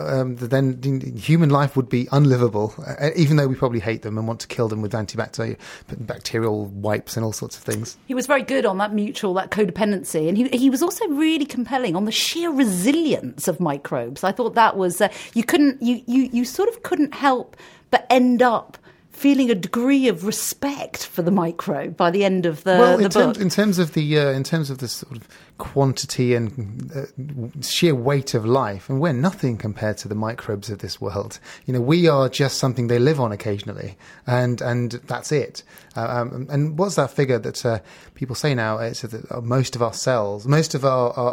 D: then human life would be unlivable, even though we probably hate them and want to kill them with bacterial wipes and all sorts of things.
E: He was very good on that codependency, and he was also really compelling on the sheer resilience of microbes. I thought that was you sort of couldn't help but end up feeling a degree of respect for the microbe by the end of the book. In terms of the sort of quantity and sheer weight of life, and we're nothing compared to the microbes of this world. We are just something they live on occasionally, and that's it. And what's that figure that people say now? It's that most of our cells, most of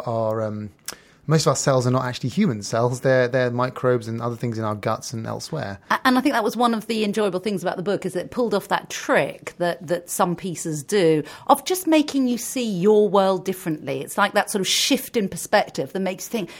E: our cells are not actually human cells. They're microbes and other things in our guts and elsewhere. And I think that was one of the enjoyable things about the book, is that it pulled off that trick that some pieces do of just making you see your world differently. It's like that sort of shift in perspective that makes you think,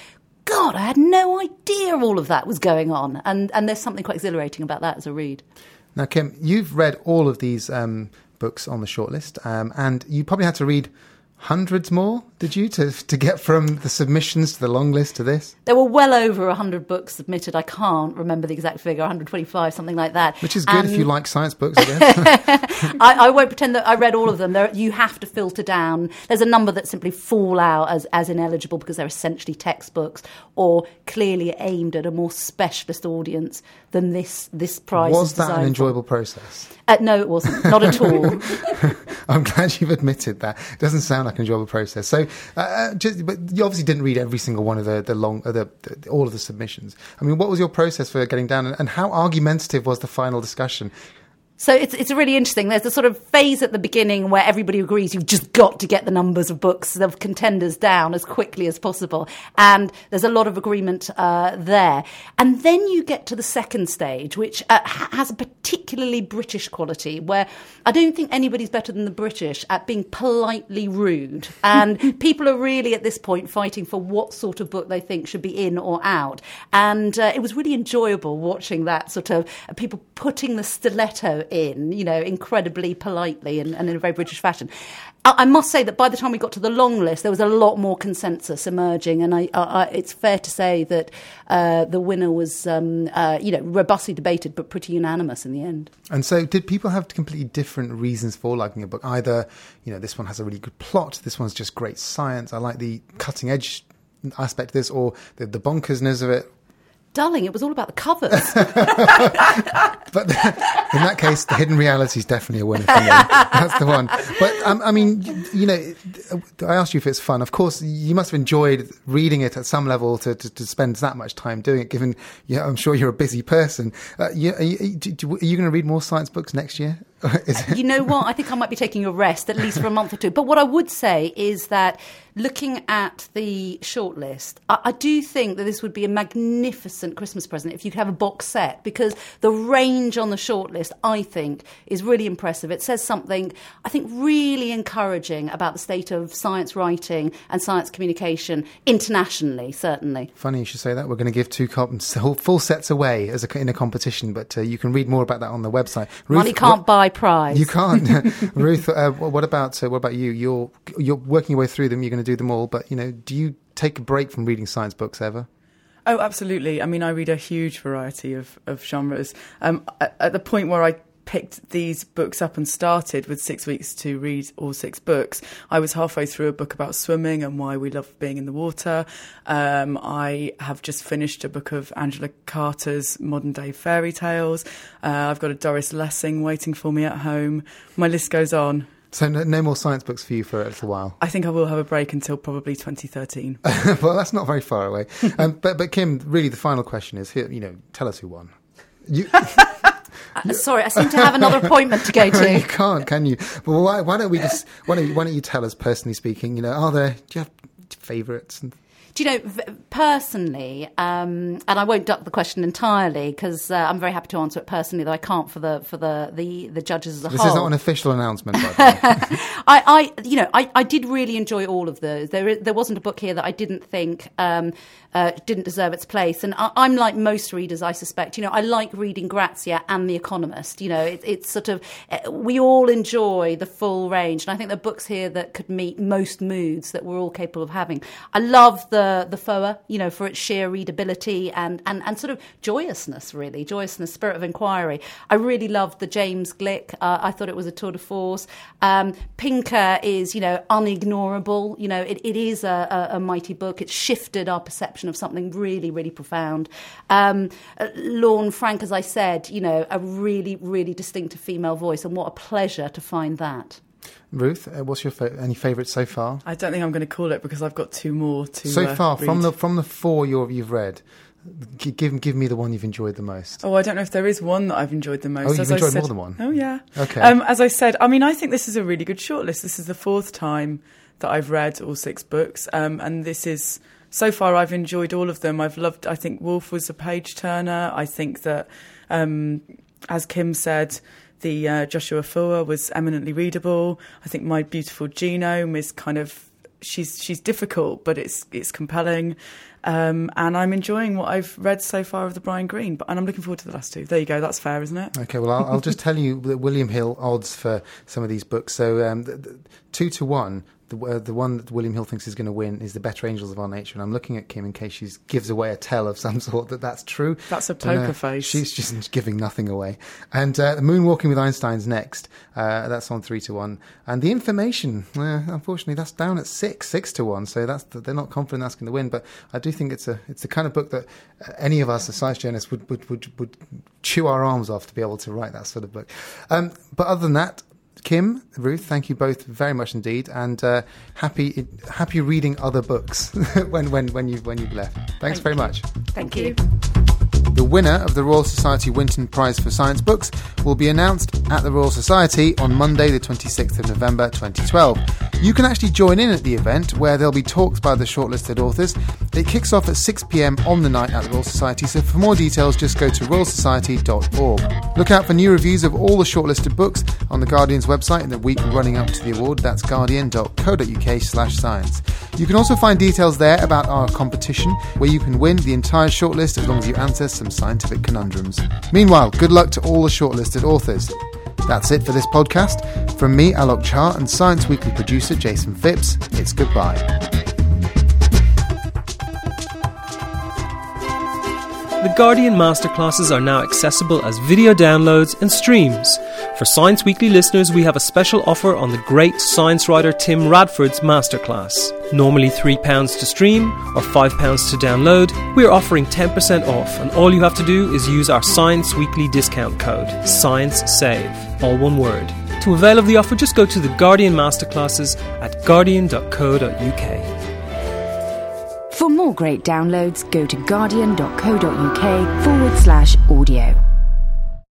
E: God, I had no idea all of that was going on. And there's something quite exhilarating about that as a read.
D: Now, Kim, you've read all of these books on the shortlist, and you probably had to read hundreds more, did you, to get from the submissions to the long list to this?
E: There were well over 100 books submitted. I can't remember the exact figure, 125, something like that.
D: Which is good if you like science books, I guess.
E: I won't pretend that I read all of them. You have to filter down. There's a number that simply fall out as ineligible because they're essentially textbooks or clearly aimed at a more specialist audience than this prize is
D: Was that
E: designed
D: an
E: for.
D: enjoyable process?
E: No, it wasn't. Not at all.
D: I'm glad you've admitted that. It doesn't sound like an enjoyable process. So, but you obviously didn't read every single one of all of the submissions. I mean, what was your process for getting down, and how argumentative was the final discussion?
E: So it's really interesting. There's a sort of phase at the beginning where everybody agrees you've just got to get the numbers of books, of contenders down as quickly as possible. And there's a lot of agreement there. And then you get to the second stage, which has a particularly British quality, where I don't think anybody's better than the British at being politely rude. And people are really at this point fighting for what sort of book they think should be in or out. And it was really enjoyable watching that sort of people putting the stiletto in, incredibly politely and in a very British fashion. I must say that by the time we got to the long list, there was a lot more consensus emerging, and it's fair to say that the winner was, robustly debated but pretty unanimous in the end.
D: And so, did people have completely different reasons for liking a book? Either, this one has a really good plot, this one's just great science, I like the cutting edge aspect of this, or the bonkersness of it.
E: Darling, it was all about the covers.
D: But in that case, the hidden reality is definitely a winner for me. That's the one. But, I asked you if it's fun. Of course, you must have enjoyed reading it at some level to spend that much time doing it, given, I'm sure you're a busy person. Are you going to read more science books next year?
E: You know what? I think I might be taking a rest, at least for a month or two. But what I would say is that looking at the shortlist, I do think that this would be a magnificent Christmas present if you could have a box set, because the range on the shortlist, I think, is really impressive. It says something, I think, really encouraging about the state of science writing and science communication internationally, certainly.
D: Funny you should say that. We're going to give 2 full sets away in a competition, but you can read more about that on the website. Ruth,
E: money can't buy prize.
D: You can't. Ruth, what about you? You're working your way through them. You're going to do them all, but do you take a break from reading science books ever?
F: Oh, absolutely. I mean, I read a huge variety of genres. At the point where I picked these books up and started with 6 weeks to read all 6 books, I was halfway through a book about swimming and why we love being in the water. I have just finished a book of Angela Carter's modern day fairy tales. I've got a Doris Lessing waiting for me at home. My list goes on.
D: So no more science books for you for a little while?
F: I think I will have a break until probably 2013.
D: Well, that's not very far away. But Kim, really the final question is, here, tell us who won.
E: Sorry, I seem to have another appointment to go to.
D: You can't, can you? Well, why don't you tell us, personally speaking, do you have favourites?
E: Do you know, personally, and I won't duck the question entirely because I'm very happy to answer it personally, though I can't for the judges as a whole.
D: This is not an official announcement, by the way.
E: I did really enjoy all of those. There wasn't a book here that I didn't think didn't deserve its place. And I'm like most readers, I suspect. I like reading Grazia and The Economist. It's sort of, we all enjoy the full range. And I think there are books here that could meet most moods that we're all capable of having. I love the FOA, for its sheer readability and sort of joyousness, spirit of inquiry. I really loved the James Glick. I thought it was a tour de force. Pinker is, unignorable. It is a mighty book. It's shifted our perception of something really, really profound. Lorne Frank, as I said, a really, really distinctive female voice, and what a pleasure to find that.
D: Ruth, what's your any favourites so far?
F: I don't think I'm going to call it because I've got 2 more to
D: so far
F: read.
D: from the 4 you've read. Give me the one you've enjoyed the most.
F: Oh, I don't know if there is one that I've enjoyed the most.
D: Oh, you've enjoyed more than one?
F: Oh, yeah.
D: Okay.
F: As I said, I think this is a really good shortlist. This is the 4th time that I've read all 6 books, and this is... So far, I've enjoyed all of them. I've loved... I think Woolf was a page-turner. I think that, as Kim said... The Joshua Foer was eminently readable. I think My Beautiful Genome is kind of she's difficult, but it's compelling. And I'm enjoying what I've read so far of the Brian Greene, and I'm looking forward to the last two. There you go, that's fair, isn't it?
D: Okay, well, I'll just tell you the William Hill odds for some of these books. So 2-1, the one that William Hill thinks is going to win is The Better Angels of Our Nature. And I'm looking at Kim in case she gives away a tell of some sort that's true.
F: That's a poker face.
D: She's just giving nothing away. And Moonwalking with Einstein's next. That's on 3-1. And The Information, unfortunately, that's down at 6-1. So they're not confident that's going to win. But I do think it's the kind of book that any of us as science journalists would chew our arms off to be able to write that sort of book. But other than that, Kim, Ruth, thank you both very much indeed, and happy reading other books when you've left. Thanks very much.
E: Thank you.
D: The winner of the Royal Society Winton Prize for Science Books will be announced at the Royal Society on Monday the 26th of November 2012. You can actually join in at the event where there'll be talks by the shortlisted authors. It kicks off at 6 p.m. on the night at the Royal Society, so for more details just go to royalsociety.org. Look out for new reviews of all the shortlisted books on the Guardian's website in the week running up to the award. That's guardian.co.uk/science. You can also find details there about our competition, where you can win the entire shortlist as long as you answer some scientific conundrums. Meanwhile, good luck to all the shortlisted authors. That's it for this podcast. From me, Alok Char, and Science Weekly producer Jason Phipps, it's goodbye.
B: The Guardian Masterclasses are now accessible as video downloads and streams. For Science Weekly listeners, we have a special offer on the great science writer Tim Radford's Masterclass. Normally £3 to stream or £5 to download, we are offering 10% off, and all you have to do is use our Science Weekly discount code, ScienceSave, all one word. To avail of the offer, just go to the Guardian Masterclasses at guardian.co.uk.
K: For more great downloads, go to guardian.co.uk/audio.